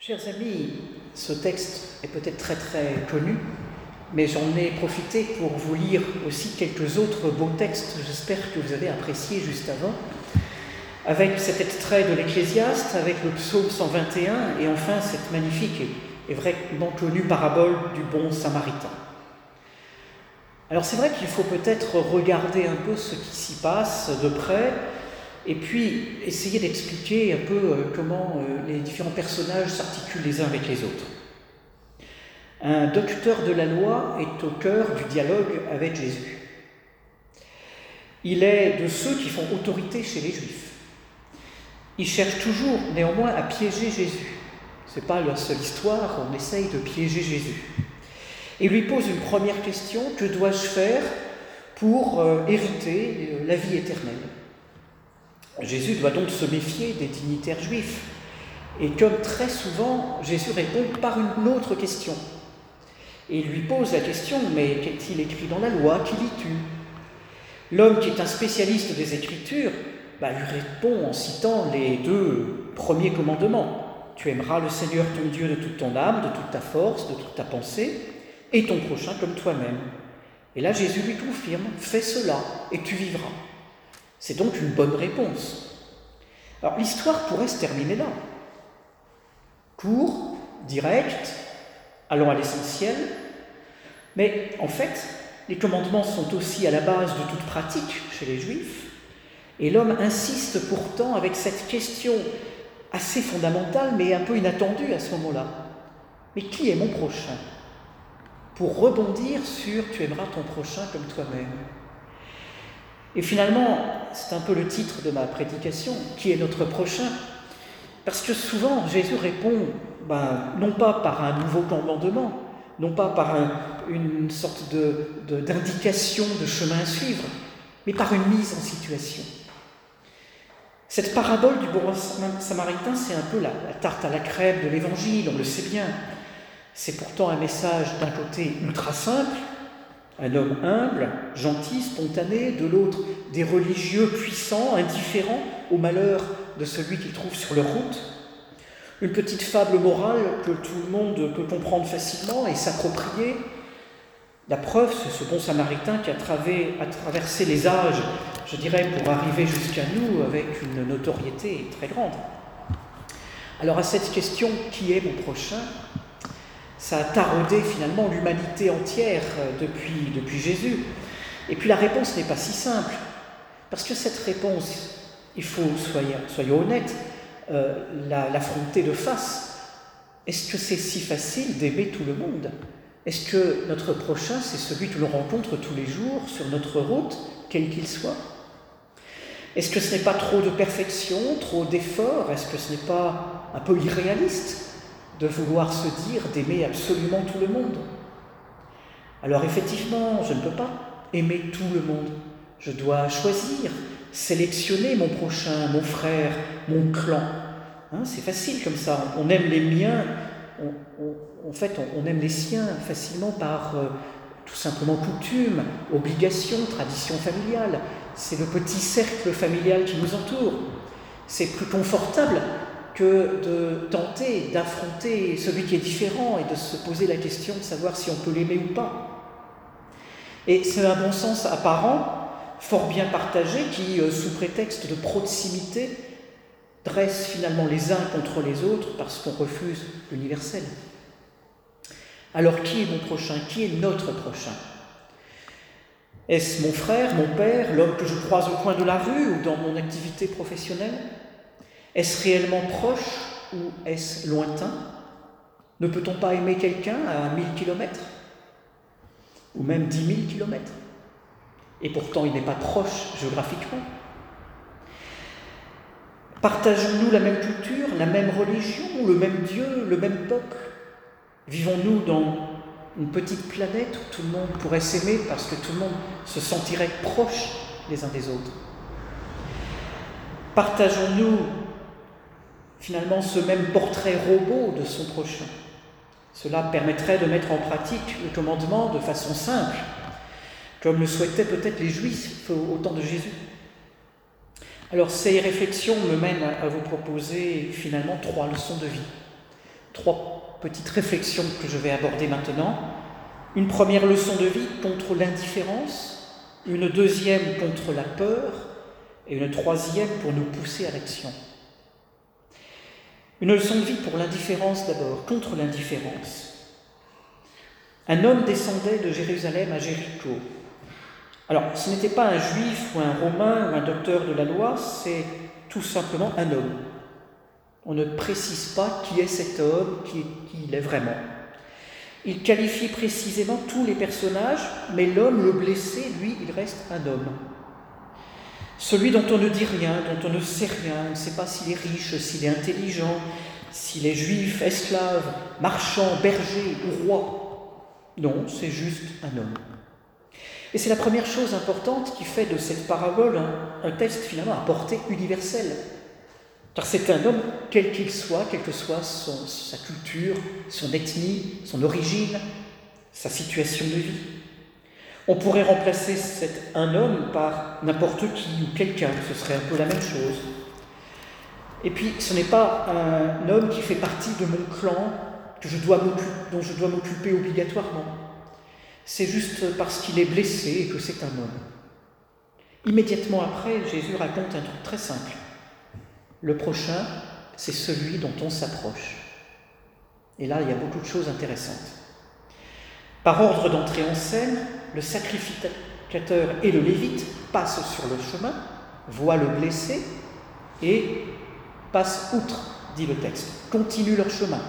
Chers amis, ce texte est peut-être très très connu, mais j'en ai profité pour vous lire aussi quelques autres beaux textes, j'espère que vous avez apprécié juste avant, avec cet extrait de l'Ecclésiaste, avec le psaume 121, et enfin cette magnifique et vraiment connue parabole du bon Samaritain. Alors c'est vrai qu'il faut peut-être regarder un peu ce qui s'y passe de près, et puis essayer d'expliquer un peu comment les différents personnages s'articulent les uns avec les autres. Un docteur de la loi est au cœur du dialogue avec Jésus. Il est de ceux qui font autorité chez les Juifs. Il cherche toujours néanmoins à piéger Jésus. Ce n'est pas la seule histoire, on essaye de piéger Jésus. Et lui pose une première question: que dois-je faire pour hériter la vie éternelle ? Jésus doit donc se méfier des dignitaires juifs. Et comme très souvent, Jésus répond par une autre question. Et il lui pose la question: mais qu'est-il écrit dans la loi? Qui lis-tu ? L'homme qui est un spécialiste des Écritures lui répond en citant les 2 premiers commandements. Tu aimeras le Seigneur ton Dieu de toute ton âme, de toute ta force, de toute ta pensée, et ton prochain comme toi-même. Et là, Jésus lui confirme: fais cela et tu vivras. C'est donc une bonne réponse. Alors, l'histoire pourrait se terminer là. Court, direct, allons à l'essentiel. Mais en fait, les commandements sont aussi à la base de toute pratique chez les Juifs. Et l'homme insiste pourtant avec cette question assez fondamentale, mais un peu inattendue à ce moment-là. Mais qui est mon prochain ? Pour rebondir sur « tu aimeras ton prochain comme toi-même ». Et finalement, c'est un peu le titre de ma prédication, qui est notre prochain ? Parce que souvent, Jésus répond, non pas par un nouveau commandement, non pas par une sorte d'indication de chemin à suivre, mais par une mise en situation. Cette parabole du bon Samaritain, c'est un peu la tarte à la crème de l'Évangile, on le sait bien. C'est pourtant un message d'un côté ultra simple, un homme humble, gentil, spontané, de l'autre des religieux puissants, indifférents au malheur de celui qu'ils trouvent sur leur route. Une petite fable morale que tout le monde peut comprendre facilement et s'approprier. La preuve, c'est ce bon Samaritain qui a traversé les âges, je dirais, pour arriver jusqu'à nous avec une notoriété très grande. Alors à cette question, qui est mon prochain ? Ça a taraudé finalement l'humanité entière depuis Jésus. Et puis la réponse n'est pas si simple, parce que cette réponse, il faut, soyons honnêtes, l'affronter de face. Est-ce que c'est si facile d'aimer tout le monde ? Est-ce que notre prochain, c'est celui que l'on rencontre tous les jours sur notre route, quel qu'il soit ? Est-ce que ce n'est pas trop de perfection, trop d'efforts ? Est-ce que ce n'est pas un peu irréaliste de vouloir se dire d'aimer absolument tout le monde ? Alors effectivement, je ne peux pas aimer tout le monde. Je dois choisir, sélectionner mon prochain, mon frère, mon clan. C'est facile comme ça. On aime les miens, on aime les siens facilement par tout simplement coutume, obligation, tradition familiale. C'est le petit cercle familial qui nous entoure. C'est plus confortable que de tenter d'affronter celui qui est différent et de se poser la question de savoir si on peut l'aimer ou pas. Et c'est un bon sens apparent, fort bien partagé, qui, sous prétexte de proximité, dresse finalement les uns contre les autres parce qu'on refuse l'universel. Alors qui est mon prochain ? Qui est notre prochain ? Est-ce mon frère, mon père, l'homme que je croise au coin de la rue ou dans mon activité professionnelle ? Est-ce réellement proche ou est-ce lointain ? Ne peut-on pas aimer quelqu'un à 1000 km ? Ou même 10 000 km ? Et pourtant, il n'est pas proche géographiquement. Partageons-nous la même culture, la même religion, le même Dieu, le même peuple ? Vivons-nous dans une petite planète où tout le monde pourrait s'aimer parce que tout le monde se sentirait proche les uns des autres ? Partageons-nous finalement ce même portrait robot de son prochain ? Cela permettrait de mettre en pratique le commandement de façon simple, comme le souhaitaient peut-être les Juifs au temps de Jésus. Alors ces réflexions me mènent à vous proposer finalement 3 leçons de vie. 3 petites réflexions que je vais aborder maintenant. Une première leçon de vie contre l'indifférence, une deuxième contre la peur et une troisième pour nous pousser à l'action. Une leçon de vie pour l'indifférence d'abord, contre l'indifférence. Un homme descendait de Jérusalem à Jéricho. Alors, ce n'était pas un juif ou un romain ou un docteur de la loi, c'est tout simplement un homme. On ne précise pas qui est cet homme, qui il est vraiment. Il qualifie précisément tous les personnages, mais l'homme, le blessé, lui, il reste un homme. Celui dont on ne dit rien, dont on ne sait rien, on ne sait pas s'il est riche, s'il est intelligent, s'il est juif, esclave, marchand, berger ou roi. Non, c'est juste un homme. Et c'est la première chose importante qui fait de cette parabole un texte finalement à portée universelle. Car c'est un homme, quel qu'il soit, quelle que soit sa culture, son ethnie, son origine, sa situation de vie. On pourrait remplacer un homme par n'importe qui ou quelqu'un, ce serait un peu la même chose. Et puis, ce n'est pas un homme qui fait partie de mon clan dont je dois m'occuper obligatoirement. C'est juste parce qu'il est blessé et que c'est un homme. Immédiatement après, Jésus raconte un truc très simple. Le prochain, c'est celui dont on s'approche. Et là, il y a beaucoup de choses intéressantes. Par ordre d'entrée en scène, le sacrificateur et le lévite passent sur le chemin, voient le blessé et passent outre, dit le texte, continuent leur chemin.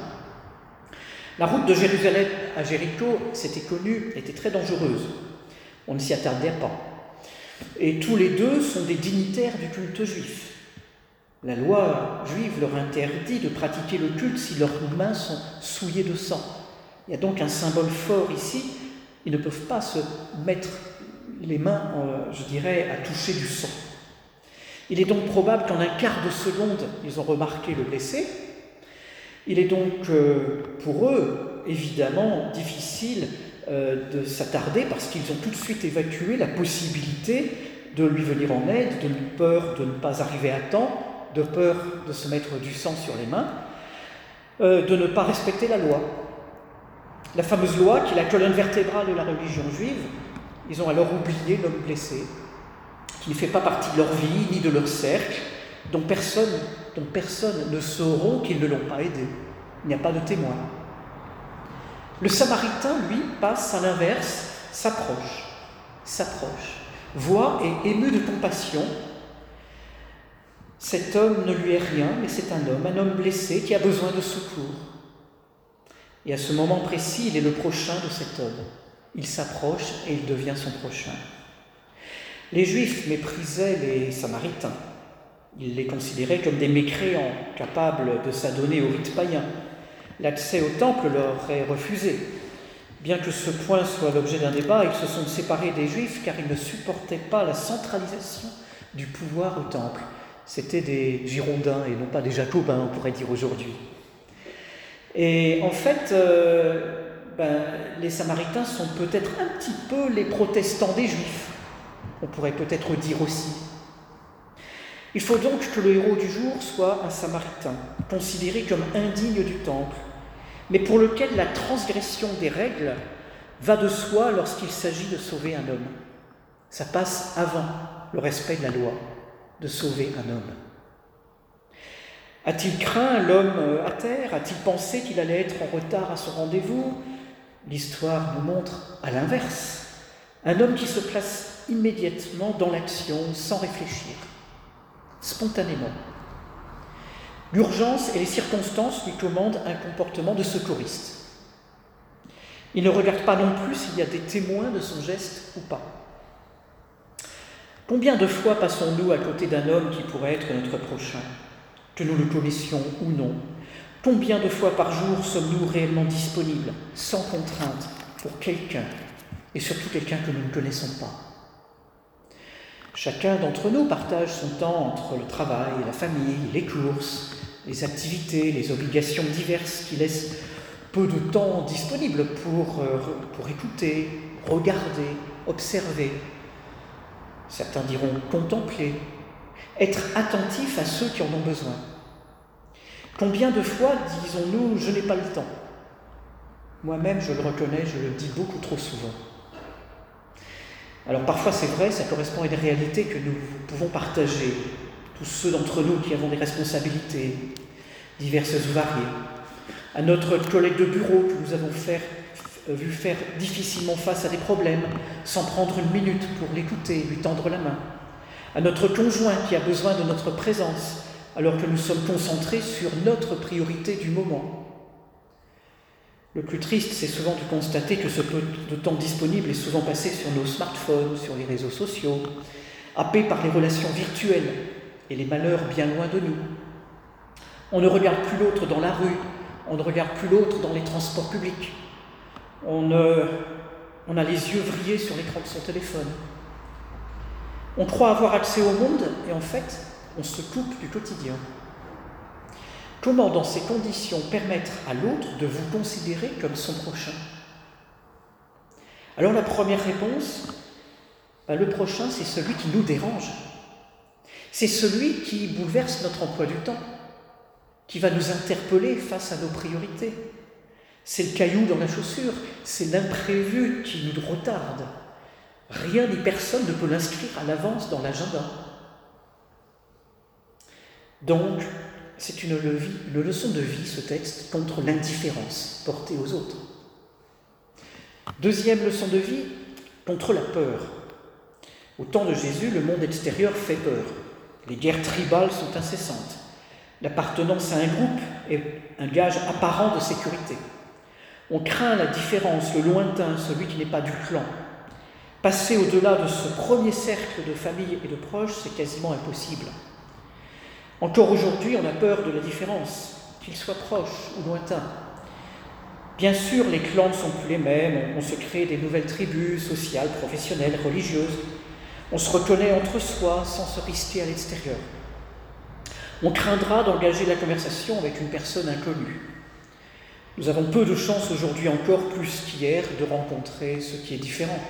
La route de Jérusalem à Jéricho, c'était connu, était très dangereuse. On ne s'y attardait pas. Et tous les deux sont des dignitaires du culte juif. La loi juive leur interdit de pratiquer le culte si leurs mains sont souillées de sang. Il y a donc un symbole fort ici. Ils ne peuvent pas se mettre les mains, à toucher du sang. Il est donc probable qu'en un quart de seconde, ils ont remarqué le blessé. Il est donc pour eux, évidemment, difficile de s'attarder parce qu'ils ont tout de suite évacué la possibilité de lui venir en aide, de peur de ne pas arriver à temps, de peur de se mettre du sang sur les mains, de ne pas respecter la loi. La fameuse loi qui est la colonne vertébrale de la religion juive, ils ont alors oublié l'homme blessé, qui ne fait pas partie de leur vie ni de leur cercle, dont personne ne sauront qu'ils ne l'ont pas aidé. Il n'y a pas de témoin. Le Samaritain, lui, passe à l'inverse, s'approche, voit et ému de compassion. Cet homme ne lui est rien, mais c'est un homme blessé qui a besoin de secours. Et à ce moment précis, il est le prochain de cet homme. Il s'approche et il devient son prochain. Les Juifs méprisaient les Samaritains. Ils les considéraient comme des mécréants, capables de s'adonner au rite païen. L'accès au temple leur est refusé. Bien que ce point soit l'objet d'un débat, ils se sont séparés des Juifs car ils ne supportaient pas la centralisation du pouvoir au temple. C'était des Girondins et non pas des Jacobins, on pourrait dire aujourd'hui. Et en fait, les Samaritains sont peut-être un petit peu les protestants des Juifs, on pourrait peut-être dire aussi. Il faut donc que le héros du jour soit un Samaritain, considéré comme indigne du temple, mais pour lequel la transgression des règles va de soi lorsqu'il s'agit de sauver un homme. Ça passe avant le respect de la loi, de sauver un homme. A-t-il craint l'homme à terre? A-t-il pensé qu'il allait être en retard à son rendez-vous? L'histoire nous montre à l'inverse. Un homme qui se place immédiatement dans l'action, sans réfléchir, spontanément. L'urgence et les circonstances lui commandent un comportement de secouriste. Il ne regarde pas non plus s'il y a des témoins de son geste ou pas. Combien de fois passons-nous à côté d'un homme qui pourrait être notre prochain, que nous le connaissions ou non? Combien de fois par jour sommes-nous réellement disponibles, sans contrainte, pour quelqu'un, et surtout quelqu'un que nous ne connaissons pas? Chacun d'entre nous partage son temps entre le travail, la famille, les courses, les activités, les obligations diverses qui laissent peu de temps disponible pour écouter, regarder, observer. Certains diront contempler, être attentif à ceux qui en ont besoin. Combien de fois disons-nous « je n'ai pas le temps ». Moi-même, je le reconnais, je le dis beaucoup trop souvent. Alors parfois c'est vrai, ça correspond à une réalité que nous pouvons partager, tous ceux d'entre nous qui avons des responsabilités diverses ou variées, à notre collègue de bureau que nous avons vu faire difficilement face à des problèmes sans prendre une minute pour l'écouter, lui tendre la main, à notre conjoint qui a besoin de notre présence alors que nous sommes concentrés sur notre priorité du moment. Le plus triste, c'est souvent de constater que ce peu de temps disponible est souvent passé sur nos smartphones, sur les réseaux sociaux, happé par les relations virtuelles et les malheurs bien loin de nous. On ne regarde plus l'autre dans la rue, on ne regarde plus l'autre dans les transports publics. On a les yeux vrillés sur l'écran de son téléphone. On croit avoir accès au monde et en fait, on se coupe du quotidien. Comment, dans ces conditions, permettre à l'autre de vous considérer comme son prochain ? Alors la première réponse, le prochain, c'est celui qui nous dérange. C'est celui qui bouleverse notre emploi du temps, qui va nous interpeller face à nos priorités. C'est le caillou dans la chaussure, c'est l'imprévu qui nous retarde. Rien ni personne ne peut l'inscrire à l'avance dans l'agenda. Donc, c'est une leçon de vie, ce texte, contre l'indifférence portée aux autres. Deuxième leçon de vie, contre la peur. Au temps de Jésus, le monde extérieur fait peur. Les guerres tribales sont incessantes. L'appartenance à un groupe est un gage apparent de sécurité. On craint la différence, le lointain, celui qui n'est pas du clan. Passer au-delà de ce premier cercle de famille et de proches, c'est quasiment impossible. Encore aujourd'hui, on a peur de la différence, qu'il soit proche ou lointain. Bien sûr, les clans ne sont plus les mêmes, on se crée des nouvelles tribus sociales, professionnelles, religieuses. On se reconnaît entre soi sans se risquer à l'extérieur. On craindra d'engager la conversation avec une personne inconnue. Nous avons peu de chance aujourd'hui encore, plus qu'hier, de rencontrer ce qui est différent.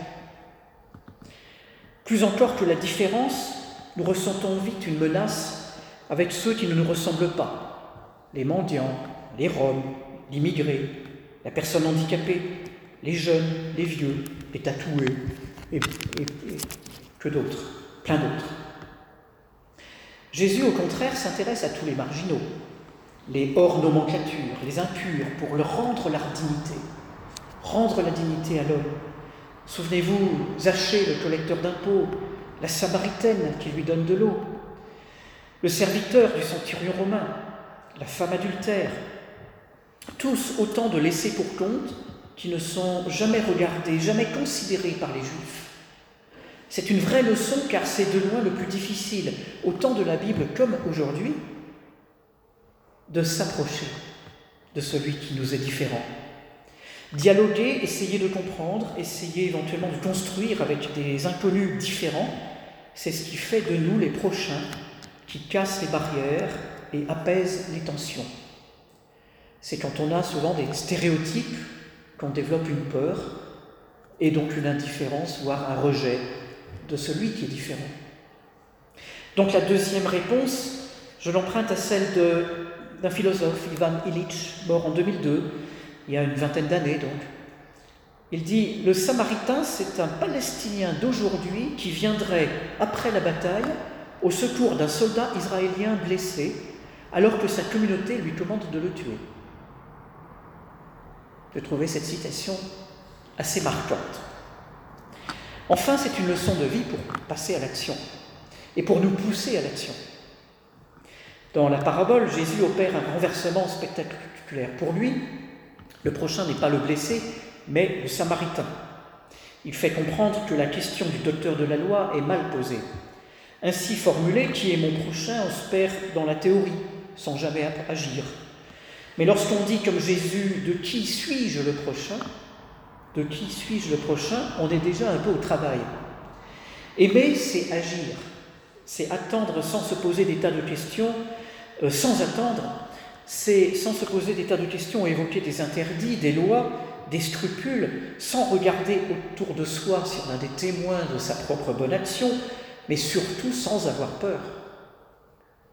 Plus encore que la différence, nous ressentons vite une menace avec ceux qui ne nous ressemblent pas. Les mendiants, les Roms, l'immigré, la personne handicapée, les jeunes, les vieux, les tatoués, et que d'autres, plein d'autres. Jésus, au contraire, s'intéresse à tous les marginaux, les hors nomenclature, les impurs, pour leur rendre leur dignité. Rendre la dignité à l'homme. Souvenez-vous, Zachée, le collecteur d'impôts, la Samaritaine qui lui donne de l'eau, le serviteur du centurion romain, la femme adultère, tous autant de laissés pour compte qui ne sont jamais regardés, jamais considérés par les Juifs. C'est une vraie leçon car c'est de loin le plus difficile, au temps de la Bible comme aujourd'hui, de s'approcher de celui qui nous est différent. Dialoguer, essayer de comprendre, essayer éventuellement de construire avec des inconnus différents, c'est ce qui fait de nous les prochains, qui casse les barrières et apaise les tensions. C'est quand on a souvent des stéréotypes qu'on développe une peur et donc une indifférence, voire un rejet de celui qui est différent. Donc la deuxième réponse, je l'emprunte à celle d'un philosophe, Ivan Illich, mort en 2002, il y a une vingtaine d'années donc. Il dit « Le Samaritain, c'est un Palestinien d'aujourd'hui qui viendrait, après la bataille, au secours d'un soldat israélien blessé, alors que sa communauté lui commande de le tuer. » Je trouvais cette citation assez marquante. Enfin, c'est une leçon de vie pour passer à l'action et pour nous pousser à l'action. Dans la parabole, Jésus opère un renversement spectaculaire. Pour lui, le prochain n'est pas le blessé, mais le Samaritain. Il fait comprendre que la question du docteur de la loi est mal posée. Ainsi formulée, qui est mon prochain, on se perd dans la théorie, sans jamais agir. Mais lorsqu'on dit comme Jésus, de qui suis-je le prochain ? De qui suis-je le prochain ? On est déjà un peu au travail. Aimer, c'est agir. C'est attendre sans se poser des tas de questions, sans attendre. C'est sans se poser des tas de questions, évoquer des interdits, des lois, des scrupules, sans regarder autour de soi si on a des témoins de sa propre bonne action, mais surtout sans avoir peur.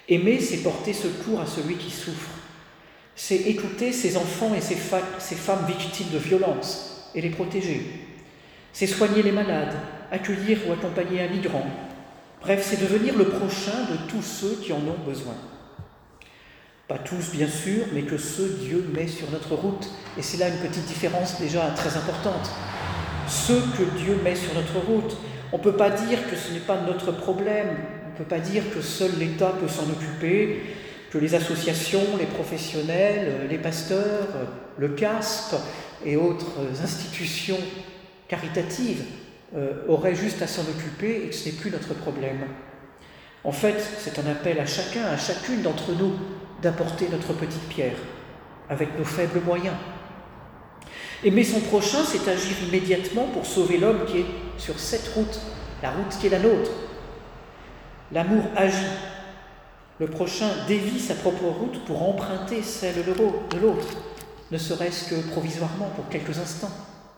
Aimer, c'est porter secours à celui qui souffre. C'est écouter ces enfants et ces femmes victimes de violences et les protéger. C'est soigner les malades, accueillir ou accompagner un migrant. Bref, c'est devenir le prochain de tous ceux qui en ont besoin. Pas tous, bien sûr, mais que ceux Dieu met sur notre route. Et c'est là une petite différence déjà très importante. Ceux que Dieu met sur notre route. On ne peut pas dire que ce n'est pas notre problème. On ne peut pas dire que seul l'État peut s'en occuper, que les associations, les professionnels, les pasteurs, le CASP et autres institutions caritatives auraient juste à s'en occuper et que ce n'est plus notre problème. En fait, c'est un appel à chacun, à chacune d'entre nous d'apporter notre petite pierre avec nos faibles moyens. Aimer son prochain, c'est agir immédiatement pour sauver l'homme qui est sur cette route, la route qui est la nôtre. L'amour agit. Le prochain dévie sa propre route pour emprunter celle de l'autre, ne serait-ce que provisoirement, pour quelques instants.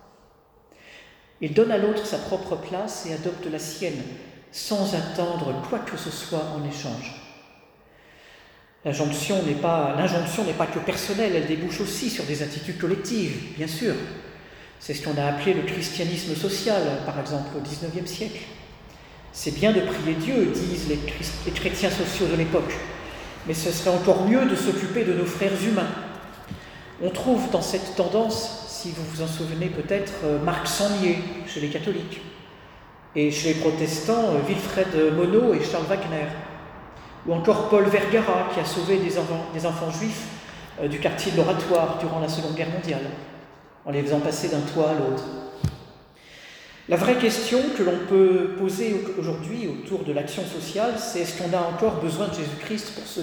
Il donne à l'autre sa propre place et adopte la sienne, sans attendre quoi que ce soit en échange. L'injonction n'est pas que personnelle, elle débouche aussi sur des attitudes collectives, bien sûr. C'est ce qu'on a appelé le christianisme social, par exemple, au XIXe siècle. C'est bien de prier Dieu, disent les chrétiens sociaux de l'époque, mais ce serait encore mieux de s'occuper de nos frères humains. On trouve dans cette tendance, si vous vous en souvenez peut-être, Marc Sangnier chez les catholiques, et chez les protestants, Wilfred Monod et Charles Wagner, ou encore Paul Vergara qui a sauvé des enfants juifs du quartier de l'Oratoire durant la Seconde Guerre mondiale, en les faisant passer d'un toit à l'autre. La vraie question que l'on peut poser aujourd'hui autour de l'action sociale, c'est est-ce qu'on a encore besoin de Jésus-Christ pour cela ?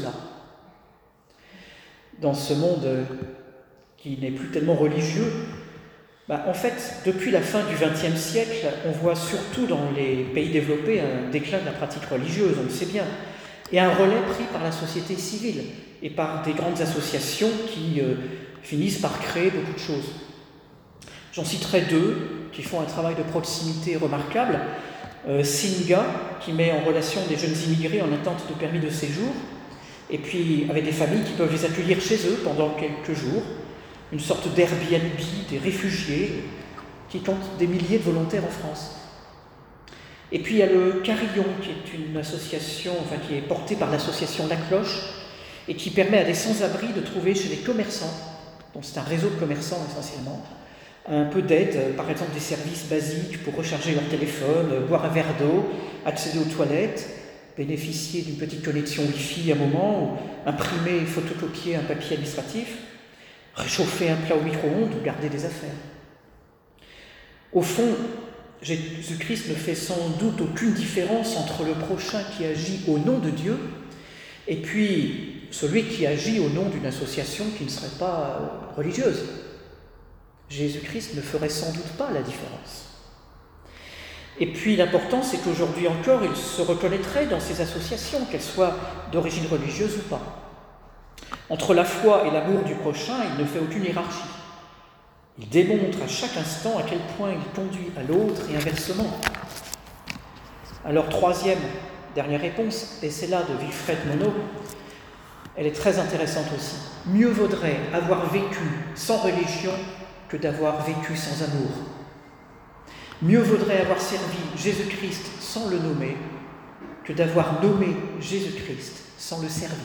Dans ce monde qui n'est plus tellement religieux, en fait, depuis la fin du XXe siècle, on voit surtout dans les pays développés un déclin de la pratique religieuse, on le sait bien, et un relais pris par la société civile et par des grandes associations qui finissent par créer beaucoup de choses. J'en citerai deux qui font un travail de proximité remarquable. Singa, qui met en relation des jeunes immigrés en attente de permis de séjour, et puis avec des familles qui peuvent les accueillir chez eux pendant quelques jours, une sorte d'Airbnb des réfugiés qui compte des milliers de volontaires en France. Et puis il y a le Carillon, qui est une association, qui est portée par l'association La Cloche, et qui permet à des sans-abri de trouver chez les commerçants, donc c'est un réseau de commerçants essentiellement, un peu d'aide, par exemple des services basiques pour recharger leur téléphone, boire un verre d'eau, accéder aux toilettes, bénéficier d'une petite connexion Wi-Fi à un moment, ou imprimer et photocopier un papier administratif, réchauffer un plat au micro-ondes ou garder des affaires. Au fond, Jésus-Christ ne fait sans doute aucune différence entre le prochain qui agit au nom de Dieu et puis celui qui agit au nom d'une association qui ne serait pas religieuse. Jésus-Christ ne ferait sans doute pas la différence. Et puis l'important, c'est qu'aujourd'hui encore, il se reconnaîtrait dans ces associations, qu'elles soient d'origine religieuse ou pas. Entre la foi et l'amour du prochain, il ne fait aucune hiérarchie. Il démontre à chaque instant à quel point il conduit à l'autre et inversement. Alors, dernière réponse, et c'est là de Wilfred Monod, elle est très intéressante aussi. Mieux vaudrait avoir vécu sans religion que d'avoir vécu sans amour. Mieux vaudrait avoir servi Jésus-Christ sans le nommer que d'avoir nommé Jésus-Christ sans le servir.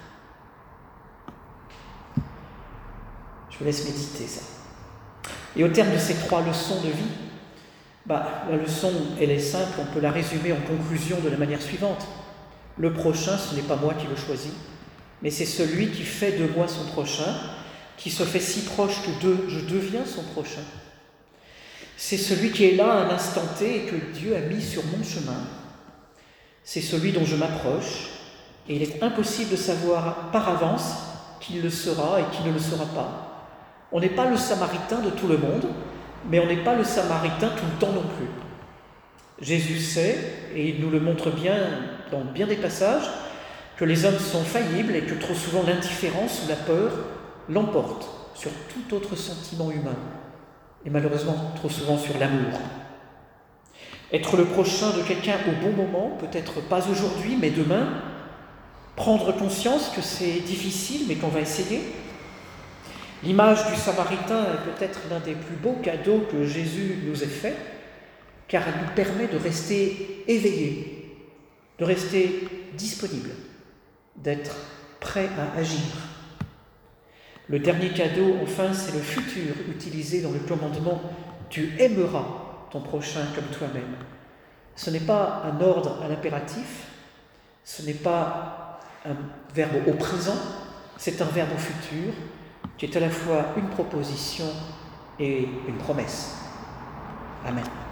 Je vous laisse méditer ça. Et au terme de ces 3 leçons de vie, la leçon, elle est simple, on peut la résumer en conclusion de la manière suivante. Le prochain, ce n'est pas moi qui le choisis, mais c'est celui qui fait de moi son prochain, qui se fait si proche que je deviens son prochain. C'est celui qui est là à un instant T et que Dieu a mis sur mon chemin. C'est celui dont je m'approche, et il est impossible de savoir par avance qui le sera et qui ne le sera pas. On n'est pas le samaritain de tout le monde, mais on n'est pas le samaritain tout le temps non plus. Jésus sait, et il nous le montre bien dans bien des passages, que les hommes sont faillibles et que trop souvent l'indifférence ou la peur l'emporte sur tout autre sentiment humain, et malheureusement trop souvent sur l'amour. Être le prochain de quelqu'un au bon moment, peut-être pas aujourd'hui, mais demain, Prendre conscience que c'est difficile, mais qu'on va essayer. L'image du Samaritain est peut-être l'un des plus beaux cadeaux que Jésus nous ait fait, car elle nous permet de rester éveillés, de rester disponibles, d'être prêts à agir. Le dernier cadeau, enfin, c'est le futur utilisé dans le commandement « Tu aimeras ton prochain comme toi-même ». Ce n'est pas un ordre à l'impératif, ce n'est pas un verbe au présent, c'est un verbe au futur qui est à la fois une proposition et une promesse. Amen.